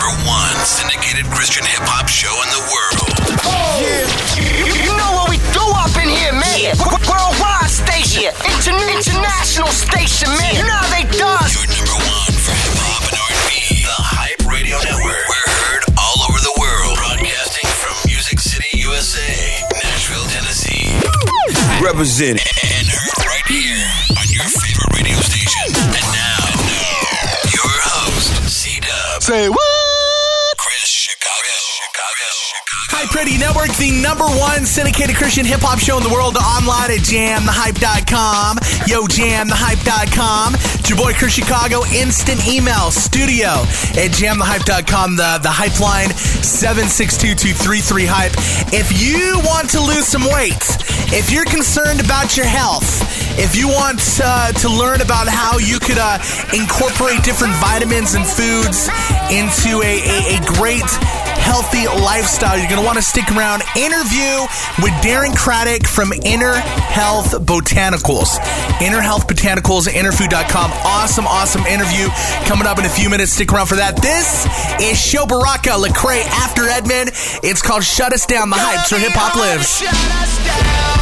one syndicated Christian hip-hop show in the world. Oh, yeah. You know what we do up in here, man. Worldwide station, international station, man. You know how they done. Your number one for hip-hop and R&B. The Hype Radio Network. We're heard all over the world. Broadcasting from Music City, USA, Nashville, Tennessee. Representing. And heard right here on your favorite radio station. And now, your host, C-Dub. Say what? Chris Chicago. Hype Radio Network, the number one syndicated Christian hip-hop show in the world, online at jamthehype.com. Yo, jamthehype.com. It's your boy, Chris Chicago. Instant email, studio at jamthehype.com. The Hype line, 762-233-HYPE. If you want to lose some weight, if you're concerned about your health, if you want to learn about how you could incorporate different vitamins and foods into a great healthy lifestyle, you're going to want to stick around. Interview with Darren Craddock from Inner Health Botanicals. Inner Health Botanicals at innerfood.com. Awesome interview coming up in a few minutes. Stick around for that. This is Show Baraka, Lecrae, After Edmond. It's called Shut Us Down, the Hype, so hip hop lives. Shut us down.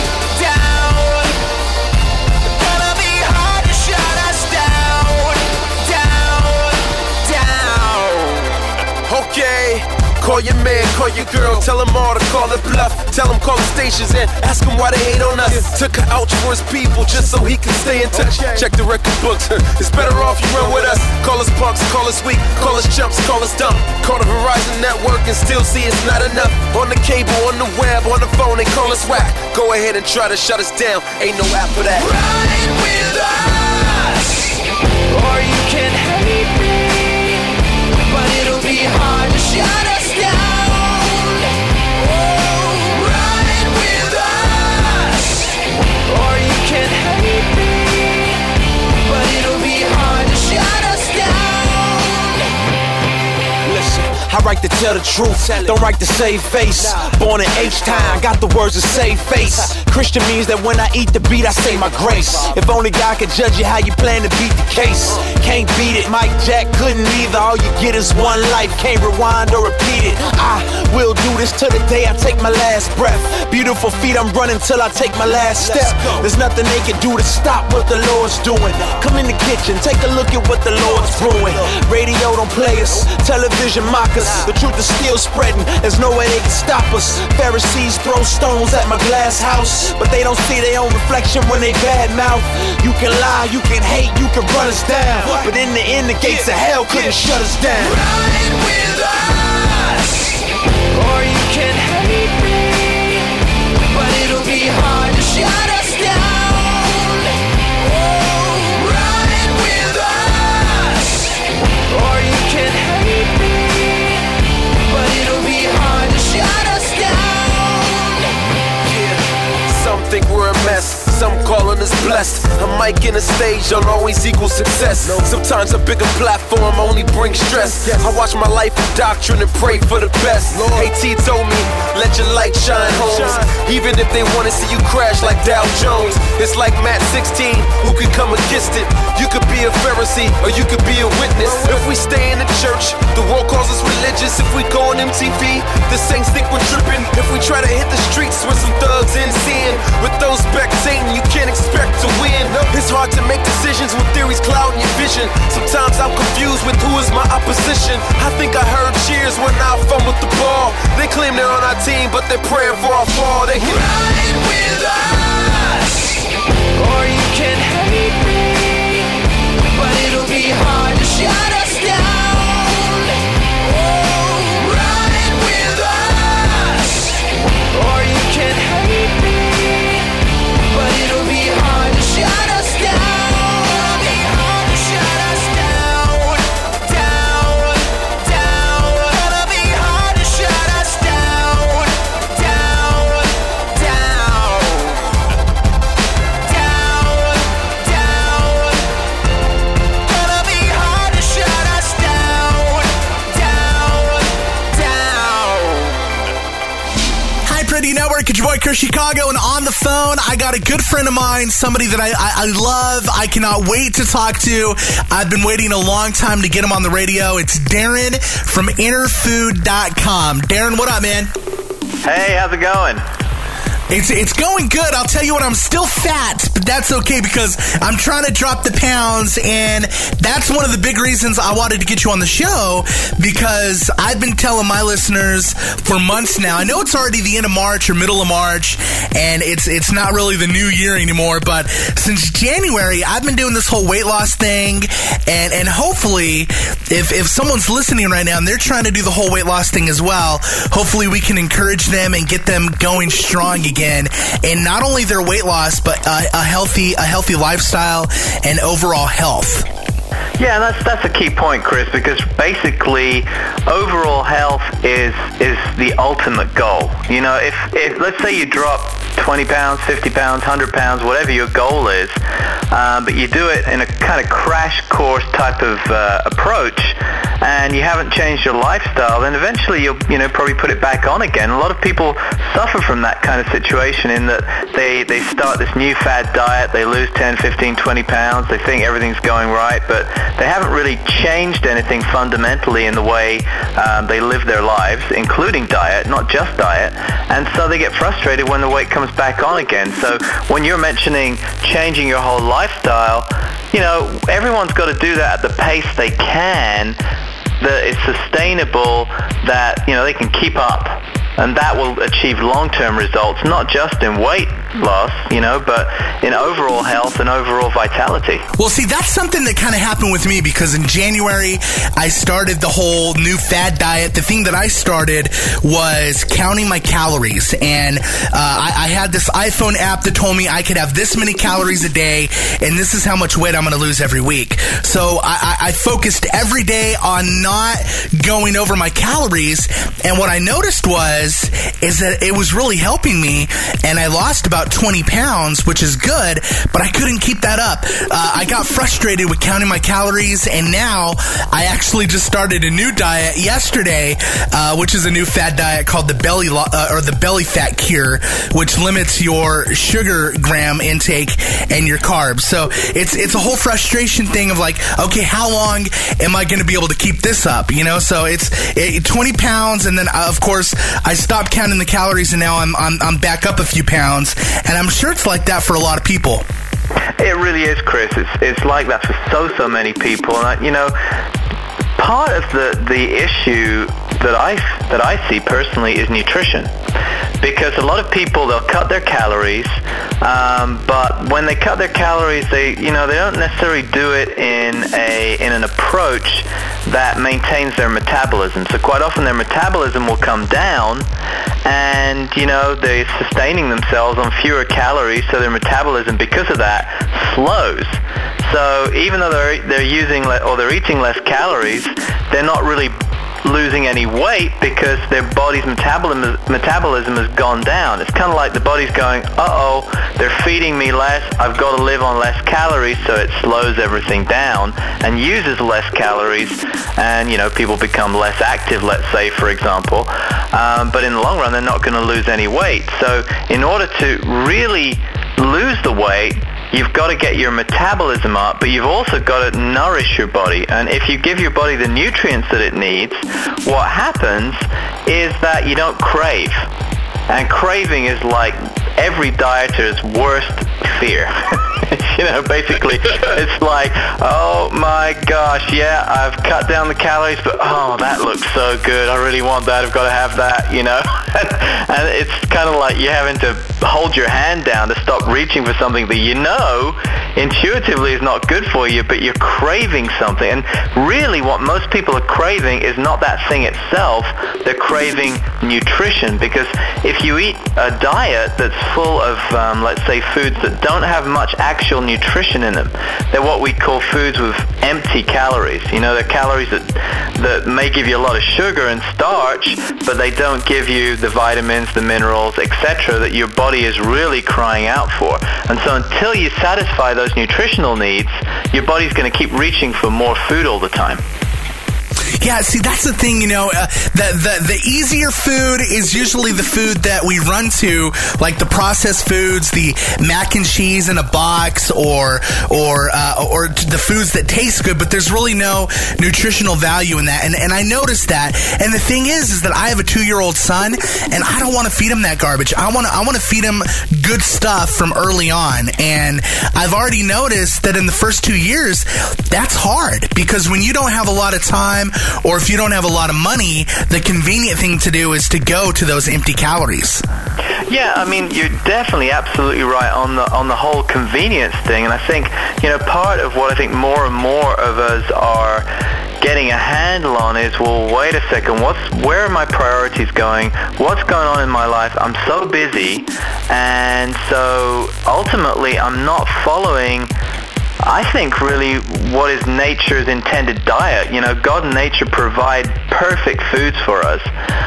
Gonna be hard to shut us down. Okay. Call your man, call your girl, tell them all to call it bluff. Tell them call the stations and ask them why they hate on us. Took an ouch for his people just so he can stay in touch. Check the record books, it's better off you run with us. Call us punks, call us weak, call us chumps, call us dumb. Call the Verizon network and still see it's not enough. On the cable, on the web, on the phone, they call us whack. Go ahead and try to shut us down, ain't no app for that. Ride with us, or you can hate me, but it'll be hard to shut us down. Oh, ride with us, or you can hate me, but it'll be hard to shut us down. Listen, I write to tell the truth, don't write to save face. Born in H-Town, got the words to save face. Christian means that when I eat the beat, I say my grace. If only God could judge you how you plan to beat the case. Can't beat it, Mike Jack couldn't either. All you get is one life, can't rewind or repeat it. I will do this till the day I take my last breath. Beautiful feet, I'm running till I take my last step. There's nothing they can do to stop what the Lord's doing. Come in the kitchen, take a look at what the Lord's brewing. Radio don't play us, television mock us. The truth is still spreading, there's no way they can stop us. Pharisees throw stones at my glass house, but they don't see their own reflection when they bad mouth. You can lie, you can hate, you can run us down, but in the end the gates of hell couldn't shut us down. Ride with us, or you can hate me, but it'll be hard to shut us down. Oh, ride with us, or you can hate me, but it'll be hard to shut us down. Yeah. Some think we're a mess, some calling us blessed. A mic in a stage don't always equal success. Sometimes a bigger platform only brings stress. I watch my life in doctrine and pray for the best. AT told me, let your light shine, Holmes. Even if they wanna see you crash like Dow Jones. It's like Matt 16, who could come against it? You could be a Pharisee or you could be a witness. If we stay in the church, the world calls us religious. If we go on MTV, the saints think we're tripping. If we try to hit the streets with some thugs in sin, with those spectating, you can't expect to win. It's hard to make decisions when theories clouding your vision. Sometimes I'm confused with who is my opposition. I think I heard cheers when I fumbled with the ball. They claim they're on our team, but they're praying for our fall. They can ride with us, or you can hate me, but it'll be hard to shut us down. Oh, ride with us, or you can hate me, but it'll be hard to shut us down. It'll be hard to shut us down, down, down. It'll be hard to shut us down, down, down, down, Network. It's your boy Chris Chicago, and on the phone, I got a good friend of mine, somebody that I love. I cannot wait to talk to. I've been waiting a long time to get him on the radio. It's Darren from InnerFood.com. Darren, what up, man? Hey, how's it going? It's going good. I'll tell you what, I'm still fat, but that's okay because I'm trying to drop the pounds, and that's one of the big reasons I wanted to get you on the show, because I've been telling my listeners for months now. I know it's already the end of March or middle of March, and it's not really the new year anymore, but since January, I've been doing this whole weight loss thing, and hopefully, if someone's listening right now and they're trying to do the whole weight loss thing as well, hopefully we can encourage them and get them going strong again, and not only their weight loss, but a healthy lifestyle and overall health. Yeah, that's a key point, Chris, because basically overall health is the ultimate goal. You know, if let's say you drop 20 pounds, 50 pounds, 100 pounds, whatever your goal is, but you do it in a kind of crash course type of approach, and you haven't changed your lifestyle, then eventually you'll probably put it back on again. A lot of people suffer from that kind of situation in that they start this new fad diet, they lose 10, 15, 20 pounds, they think everything's going right, but they haven't really changed anything fundamentally in the way they live their lives, including diet, not just diet, and so they get frustrated when the weight comes back on again. So when you're mentioning changing your whole lifestyle, everyone's got to do that at the pace they can, that is sustainable, that they can keep up, and that will achieve long-term results, not just in weight loss, but in overall health and overall vitality. Well, see, that's something that kind of happened with me, because in January, I started the whole new fad diet. The thing that I started was counting my calories, and I had this iPhone app that told me I could have this many calories a day, and this is how much weight I'm going to lose every week. So I focused every day on not going over my calories, and what I noticed is that it was really helping me, and I lost about 20 pounds, which is good, but I couldn't keep that up. I got frustrated with counting my calories, and now I actually just started a new diet yesterday, which is a new fad diet called the belly fat cure, which limits your sugar gram intake and your carbs. So it's a whole frustration thing of like, okay, how long am I going to be able to keep this up? So it's 20 pounds, and then of course I stopped counting the calories, and now I'm back up a few pounds, and I'm sure it's like that for a lot of people. It really is, Chris. It's like that for so many people. And part of the issue that I see personally is nutrition, because a lot of people, they'll cut their calories, but when they cut their calories, they don't necessarily do it in an approach that maintains their metabolism. So quite often their metabolism will come down, and they're sustaining themselves on fewer calories, so their metabolism, because of that, slows. So even though they're using or they're eating less calories, they're not really losing any weight because their body's metabolism has gone down. It's kind of like the body's going, they're feeding me less, I've got to live on less calories, so it slows everything down and uses less calories, and people become less active, let's say, for example, but in the long run they're not going to lose any weight. So in order to really lose the weight, you've got to get your metabolism up, but you've also got to nourish your body. And if you give your body the nutrients that it needs, what happens is that you don't crave. And craving is like every dieter's worst fear. Basically, it's like, oh my gosh, yeah, I've cut down the calories, but that looks so good. I really want that. I've got to have that, And it's kind of like you having to hold your hand down to stop reaching for something that intuitively is not good for you, but you're craving something. And really what most people are craving is not that thing itself. They're craving nutrition, because if you eat a diet that's full of, let's say, foods that don't have much actual nutrition in them, they're what we call foods with empty calories. They're calories that may give you a lot of sugar and starch, but they don't give you the vitamins, the minerals, etc., that your body is really crying out for. And so until you satisfy those nutritional needs, your body's going to keep reaching for more food all the time. Yeah, see, that's the thing, the easier food is usually the food that we run to, like the processed foods, the mac and cheese in a box, or the foods that taste good, but there's really no nutritional value in that. And I noticed that. And the thing is that I have a 2-year-old son, and I don't want to feed him that garbage. I want to feed him good stuff from early on. And I've already noticed that in the first 2 years, that's hard, because when you don't have a lot of time, or if you don't have a lot of money, the convenient thing to do is to go to those empty calories. Yeah, I mean, you're definitely absolutely right on the whole convenience thing. And I think, part of what I think more and more of us are getting a handle on is, well, wait a second, where are my priorities going? What's going on in my life? I'm so busy, and so ultimately I'm not following, I think, really what is nature's intended diet. God and nature provide perfect foods for us,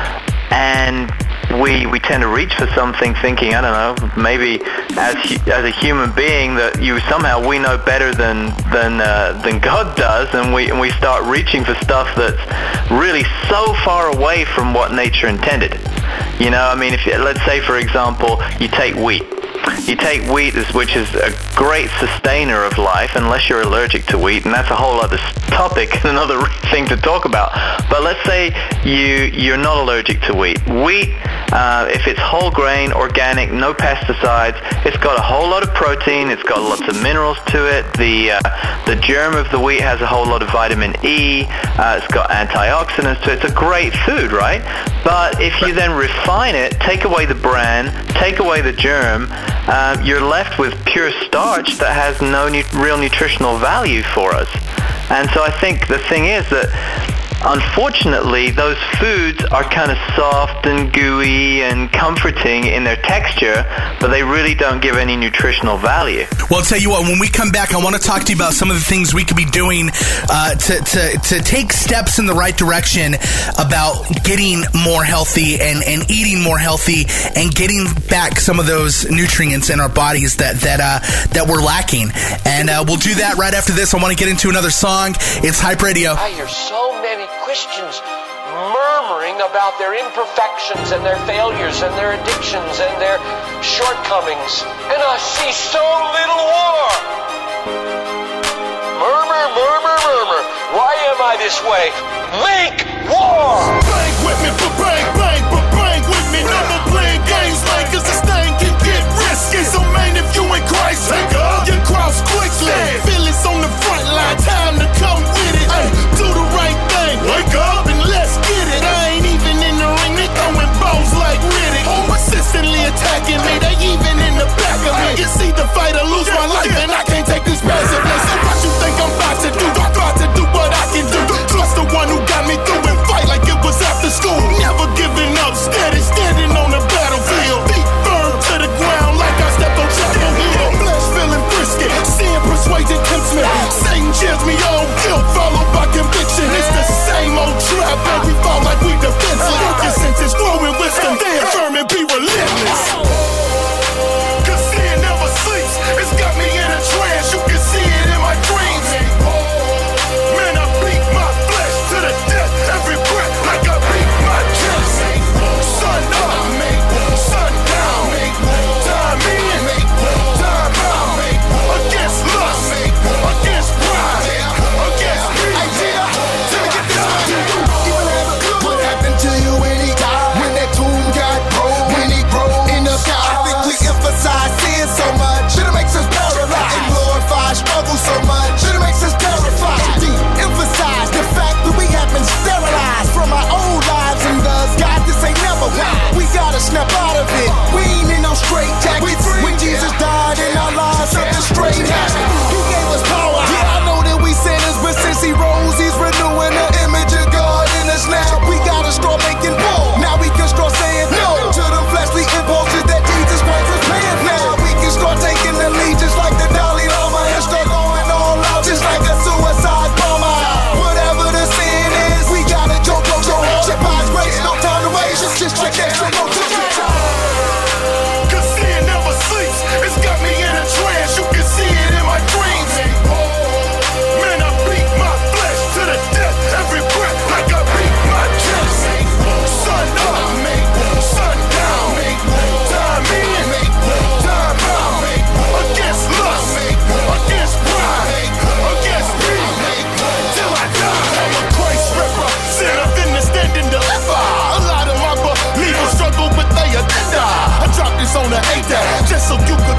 and we tend to reach for something thinking, I don't know, maybe as a human being that we know better than God does, and we start reaching for stuff that's really so far away from what nature intended. I mean, let's say, for example, you take wheat. You take wheat, which is a great sustainer of life, unless you're allergic to wheat, and that's a whole other topic and another thing to talk about. But let's say you're not allergic to wheat. Wheat, if it's whole grain, organic, no pesticides, it's got a whole lot of protein, it's got lots of minerals to it. The germ of the wheat has a whole lot of vitamin E, it's got antioxidants to it. It's a great food, right? But if you then refine it, take away the bran, take away the germ, you're left with pure starch that has no real nutritional value for us. And so I think the thing is that, unfortunately, those foods are kind of soft and gooey and comforting in their texture, but they really don't give any nutritional value. Well, I'll tell you what, when we come back, I want to talk to you about some of the things we could be doing to take steps in the right direction about getting more healthy and eating more healthy and getting back some of those nutrients in our bodies that we're lacking. And we'll do that right after this. I want to get into another song. It's Hype Radio. I hear so many Christians murmuring about their imperfections and their failures and their addictions and their shortcomings, and I see so little war. Murmur, murmur, murmur. Why am I this way? Make war! Bang with me, bang, bang, bang with me. No more playing games, man, cause this thing can get risky. So man, if you in Christ, you cross quickly. Feelings on the front line, time to come with it. Ay, do the right thing, wake up and let's get it. I ain't even in the ring, they throwing balls like Riddick. Persistently attacking me, they even in the back of me. It's either fight or lose my life, and I can't take this passively. So what you think I'm about to do? I'm about to do what I can do. Trust the one who got me through and fight like it was after school. Never giving up, steady, standing on the battlefield. Feet firm to the ground like I stepped on Chapel Hill. Flesh feeling frisky, seeing persuasion to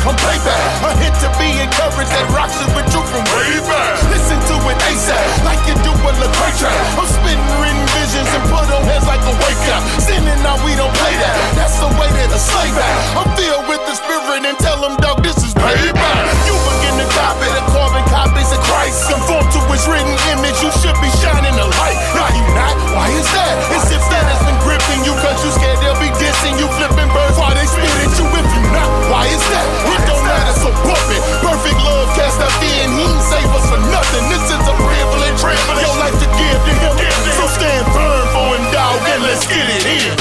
I'm payback. A hit to be encouraged that rocks is with you from way back. Listen to it ASAP, like you do with LaCroix track. I'm spitting written visions and put on heads like a wake up. Sinning now, we don't play that. That's the way that a slave act. I'm filled with the spirit and tell them, dog, this is payback. You begin to copy the carbon copies of Christ. Conform to his written image, you should be shining the light. Now you not, why is that? It's if that has been gripping you, cause you scared they'll be dissing you, flipping birds while they spit at you. If you not, why is that? It don't matter, so bump it. Perfect love cast out there and he ain't save us for nothing. This is a privilege, your life to give to him. So stand firm for him, dog, and let's get it in.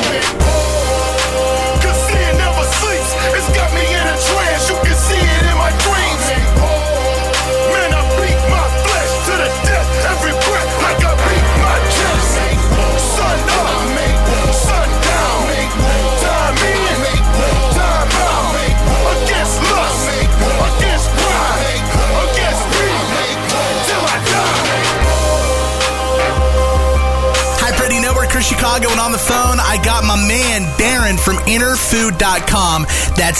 Cause sin never sleeps, it's got me in a trance. You can see it in my dreams. Man, I beat my flesh to the death every breath, like I beat my chest. Sun up, sun down, time in, time out. Against lust, against pride, against greed, till I die. Hype Radio Network, Chris Chicago, and on the phone, I got my man, Darren from InnerFood.com. That's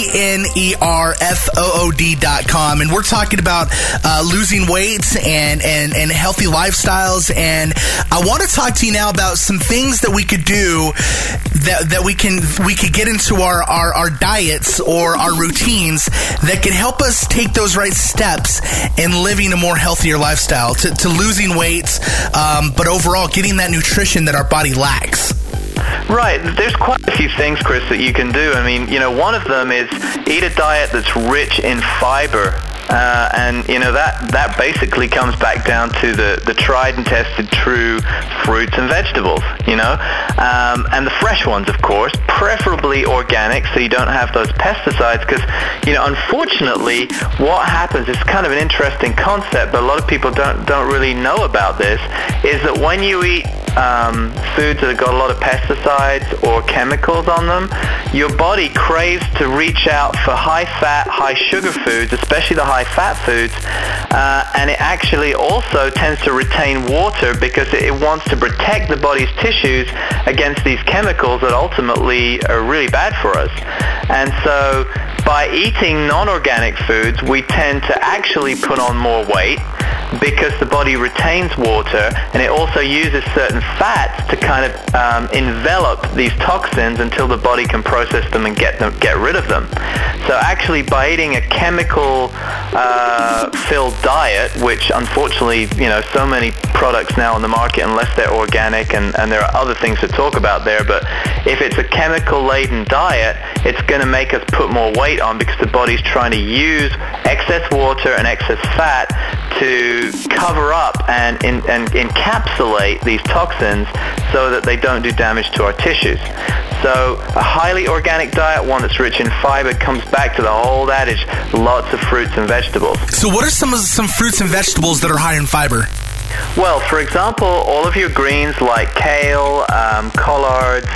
ENERFOOD.com. And we're talking about losing weight and healthy lifestyles. And I want to talk to you now about some things that we could do that we could get into our diets or our routines that can help us take those right steps in living a more healthier lifestyle, to losing weight, but overall getting that nutrition that our body lacks. Right. There's quite a few things, Chris, that you can do. I mean, one of them is eat a diet that's rich in fiber. And that basically comes back down to the tried and tested true fruits and vegetables, and the fresh ones, of course, preferably organic, so you don't have those pesticides. Because unfortunately, what happens is kind of an interesting concept, but a lot of people don't really know about this. Is that when you eat foods that have got a lot of pesticides or chemicals on them, your body craves to reach out for high-fat, high-sugar foods, especially the high-fat foods, and it actually also tends to retain water because it wants to protect the body's tissues against these chemicals that ultimately are really bad for us. And so by eating non-organic foods, we tend to actually put on more weight because the body retains water, and it also uses certain fats to kind of envelop these toxins until the body can process them and get rid of them. So actually, by eating a chemical filled diet, which unfortunately, so many products now on the market, unless they're organic, and there are other things to talk about there, but if it's a chemical-laden diet, it's going to make us put more weight on because the body's trying to use excess water and excess fat to cover up and encapsulate these toxins so that they don't do damage to our tissues. So a highly organic diet, one that's rich in fiber, comes back to the old adage, lots of fruits and vegetables. So what are some fruits and vegetables that are high in fiber? Well, for example, all of your greens like kale, collards,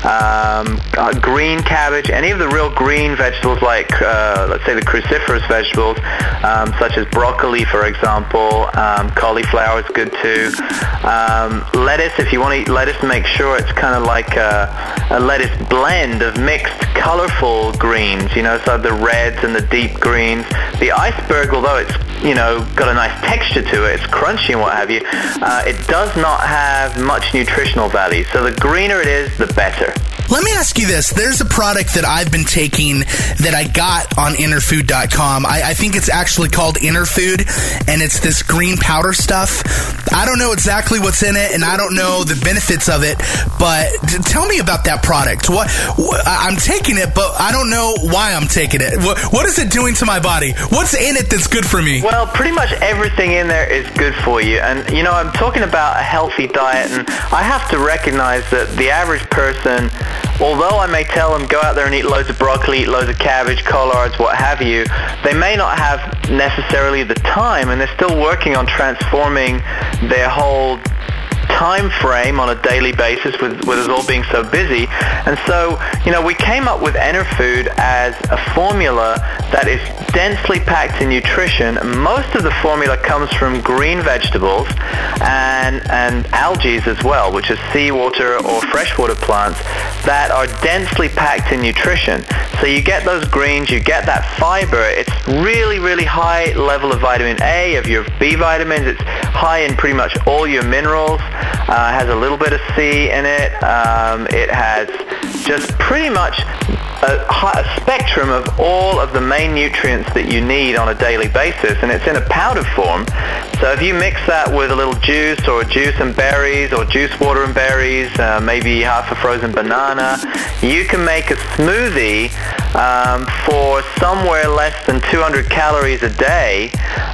green cabbage, any of the real green vegetables like, let's say, the cruciferous vegetables, such as broccoli, for example. Cauliflower is good too. Lettuce, if you want to eat lettuce, make sure it's kind of like a lettuce blend of mixed, colorful greens, so the reds and the deep greens. The iceberg, although it's got a nice texture to it, it's crunchy and what have you, it does not have much nutritional value. So the greener it is, the better. Let me ask you this. There's a product that I've been taking that I got on InnerFood.com. I think it's actually called InnerFood, and it's this green powder stuff. I don't know exactly what's in it, and I don't know the benefits of it, but tell me about that product. What I'm taking it, but I don't know why I'm taking it. What is it doing to my body? What's in it that's good for me? Well, pretty much everything in there is good for you. And, I'm talking about a healthy diet, and I have to recognize that the average person, although I may tell them go out there and eat loads of broccoli, eat loads of cabbage, collards, what have you, they may not have necessarily the time, and they're still working on transforming their whole time frame on a daily basis with us all being so busy. And so, we came up with Enerfood as a formula that is densely packed in nutrition. Most of the formula comes from green vegetables and algae as well, which is seawater or freshwater plants that are densely packed in nutrition. So you get those greens, you get that fiber. It's really, really high level of vitamin A, of your B vitamins. It's high in pretty much all your minerals. Has a little bit of C in it. It has just pretty much a spectrum of all of the main nutrients that you need on a daily basis, and it's in a powder form. So if you mix that with a little juice, or juice and berries, or juice water and berries, maybe half a frozen banana, you can make a smoothie for somewhere less than 200 calories a day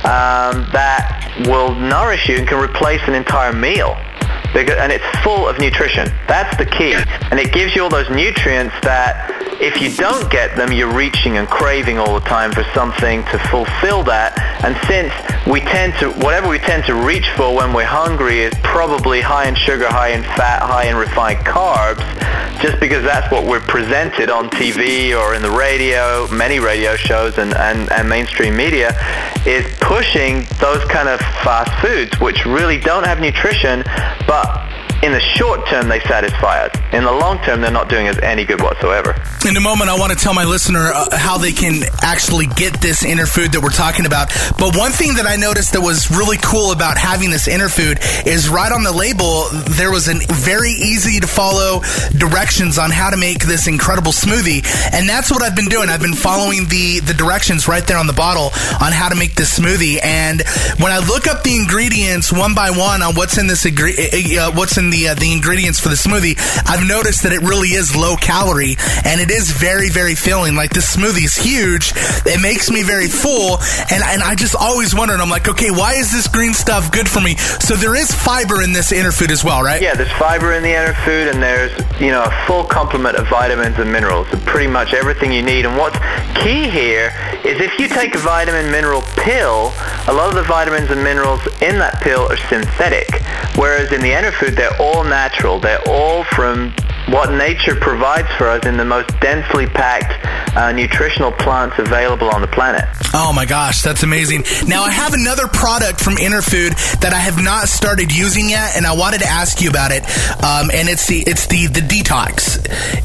that will nourish you and can replace an entire meal. And it's full of nutrition. That's the key. And it gives you all those nutrients that if you don't get them, you're reaching and craving all the time for something to fulfill that. And since whatever we tend to reach for when we're hungry is probably high in sugar, high in fat, high in refined carbs, just because that's what we're presented on TV or in the radio, many radio shows and mainstream media, is pushing those kind of fast foods, which really don't have nutrition, but in the short term, they satisfy us. In the long term, they're not doing us any good whatsoever. In a moment, I want to tell my listener how they can actually get this Enerfood that we're talking about. But one thing that I noticed that was really cool about having this Enerfood is right on the label, there was a very easy to follow directions on how to make this incredible smoothie. And that's what I've been doing. I've been following the directions right there on the bottle on how to make this smoothie. And when I look up the ingredients one by one on what's in this the ingredients for the smoothie, I've noticed that it really is low calorie, and it is very, very filling. Like, this smoothie is huge. It makes me very full, and I just always wondered, I'm like, okay, why is this green stuff good for me? So there is fiber in this Enerfood as well, right? Yeah, there's fiber in the Enerfood, and there's, a full complement of vitamins and minerals, so pretty much everything you need. And what's key here is if you take a vitamin mineral pill, a lot of the vitamins and minerals in that pill are synthetic, whereas in the Enerfood, they're all natural. They're all from what nature provides for us in the most densely packed nutritional plants available on the planet. Oh my gosh, that's amazing. Now, I have another product from Enerfood that I have not started using yet, and I wanted to ask you about it. And it's the Detox.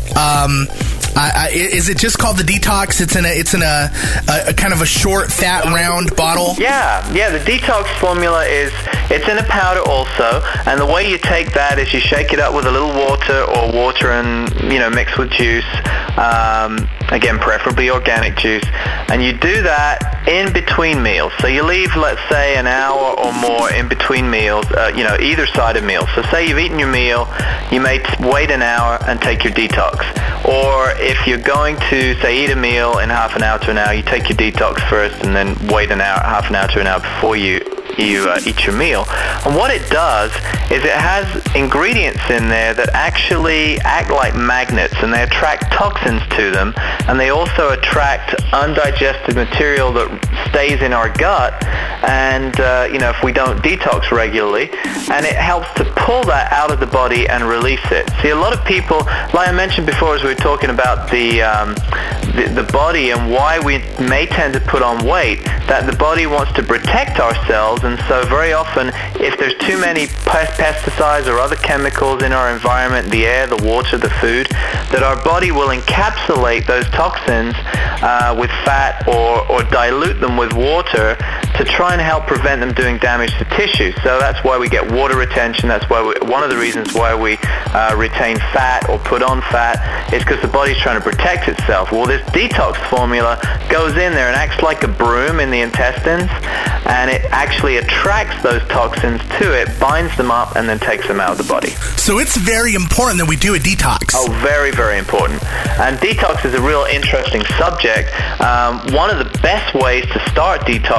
Is it just called the Detox? It's in a kind of a short, fat, round bottle. Yeah. The Detox formula it's in a powder also, and the way you take that is you shake it up with a little water and mix with juice. Again, preferably organic juice, and you do that in between meals. So you leave, let's say, an hour or more in between meals. Either side of meals. So say you've eaten your meal, you may wait an hour and take your Detox. Or if you're going to, say, eat a meal in half an hour to an hour, you take your Detox first and then wait half an hour to an hour before you eat your meal. And what it does is it has ingredients in there that actually act like magnets, and they attract toxins to them, and they also attract undigested material that stays in our gut, and if we don't detox regularly, and it helps to pull that out of the body and release it. See, a lot of people, like I mentioned before as we were talking about the body and why we may tend to put on weight, that the body wants to protect ourselves. And so very often, if there's too many pesticides or other chemicals in our environment, the air, the water, the food, that our body will encapsulate those toxins with fat or dilute them with water to try and help prevent them doing damage to tissue. So that's why we get water retention. That's why one of the reasons why we retain fat or put on fat is because the body's trying to protect itself. Well, this Detox formula goes in there and acts like a broom in the intestines, and it actually attracts those toxins to it, binds them up, and then takes them out of the body. So it's very important that we do a detox. Oh, very, very important. And detox is a real interesting subject. One of the best ways to start detoxing is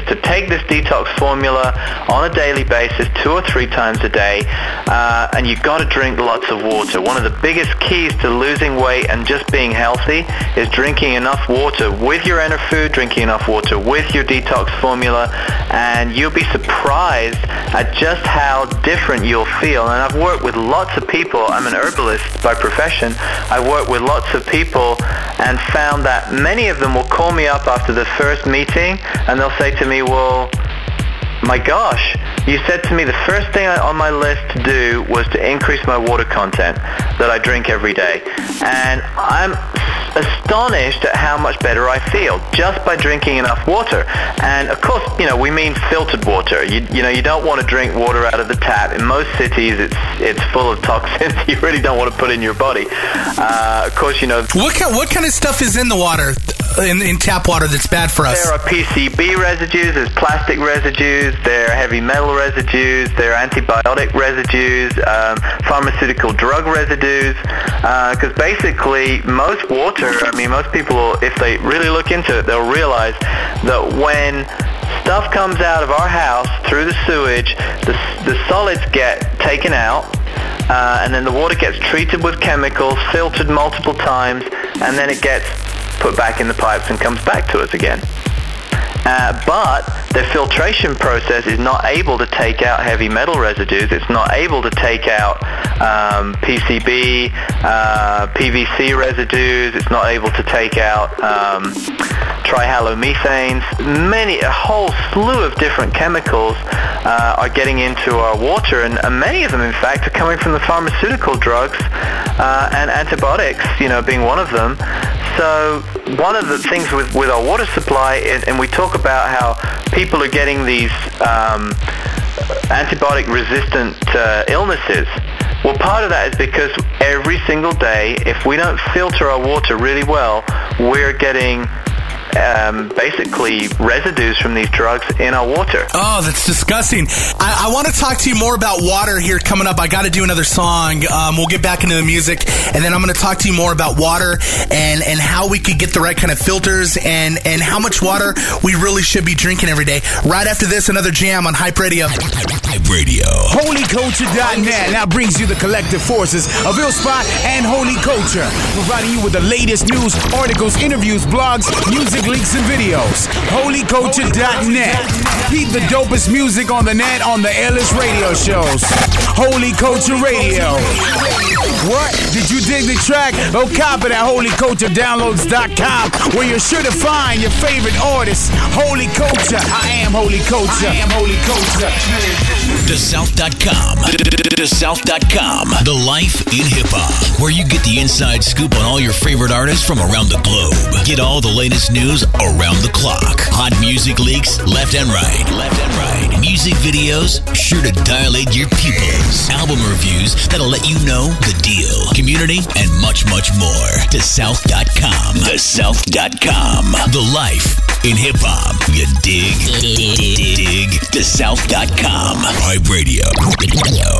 to take this detox formula on a daily basis, 2 or 3 times a day, and you've got to drink lots of water. One of the biggest keys to losing weight and just being healthy is drinking enough water with your inner food, drinking enough water with your detox formula, and you'll be surprised at just how different you'll feel. And I've worked with lots of people. I'm an herbalist by profession. I've worked with lots of people and found that many of them will call me up after the first meeting and they'll say to me, well, my gosh, you said to me the first thing on my list to do was to increase my water content that I drink every day. And I'm astonished at how much better I feel just by drinking enough water. And of course, we mean filtered water. You don't want to drink water out of the tap. In most cities, it's full of toxins you really don't want to put in your body. Of course, What kind of stuff is in the water, in tap water, that's bad for us? There are PCB residues, there's plastic residues, there are heavy metal residues, there are antibiotic residues, pharmaceutical drug residues, because basically most water, most people, if they really look into it, they'll realize that when stuff comes out of our house through the sewage, the solids get taken out, and then the water gets treated with chemicals, filtered multiple times, and then it gets put back in the pipes and comes back to us again. But the filtration process is not able to take out heavy metal residues. It's not able to take out PCB, PVC residues. It's not able to take out trihalomethanes. A whole slew of different chemicals are getting into our water, and many of them, in fact, are coming from the pharmaceutical drugs and antibiotics, being one of them. So one of the things with our water supply, and we talk about how people are getting these antibiotic-resistant illnesses. Well, part of that is because every single day, if we don't filter our water really well, we're getting basically residues from these drugs in our water. Oh, that's disgusting. I want to talk to you more about water here coming up. I got to do another song. We'll get back into the music, and then I'm going to talk to you more about water and how we could get the right kind of filters and how much water we really should be drinking every day. Right after this, another jam on Hype Radio. Hype Radio. HolyCulture.net now brings you the collective forces of IllSpot and Holy Culture, providing you with the latest news, articles, interviews, blogs, music, links, and videos. HolyCulture.net. Keep the dopest music on the net on the illest radio shows. Holy Culture Radio. What? Did you dig the track? Go cop it at HolyCultureDownloads.com, where you're sure to find your favorite artists. Holy Culture. I am Holy Culture. I am Holy Culture. TheSouth.com. TheSouth.com. The Life in Hip Hop, where you get the inside scoop on all your favorite artists from around the globe. Get all the latest news around the clock. Hot music leaks left and right. Left and right. Music videos sure to dilate your pupils. Album reviews that'll let you know the deal. Community and much, much more. TheSouth.com. TheSouth.com. The Life in Hip Hop. You dig? Dig. TheSouth.com. Hype Radio.